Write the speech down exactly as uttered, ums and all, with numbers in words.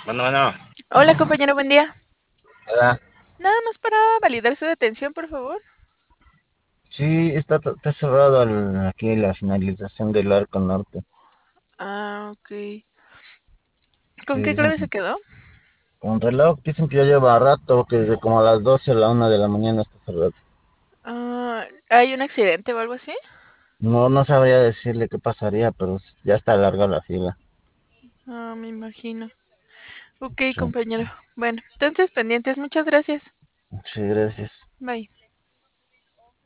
Bueno, bueno, Hola, compañero, buen día. hola. Nada más para validar su detención, por favor. Sí, está, to- está cerrado el- aquí la finalización del arco norte. Ah, ok. ¿Con Sí, qué dicen clave que se quedó? con reloj, dicen que ya lleva rato, que desde como a las doce a la una de la mañana está cerrado. Ah, ¿hay un accidente o algo así? No, no sabría decirle qué pasaría, pero s- ya está larga la fila. Ah, me imagino. Ok, Sí, compañero. Bueno, entonces pendientes. Muchas gracias. sí, gracias. Bye.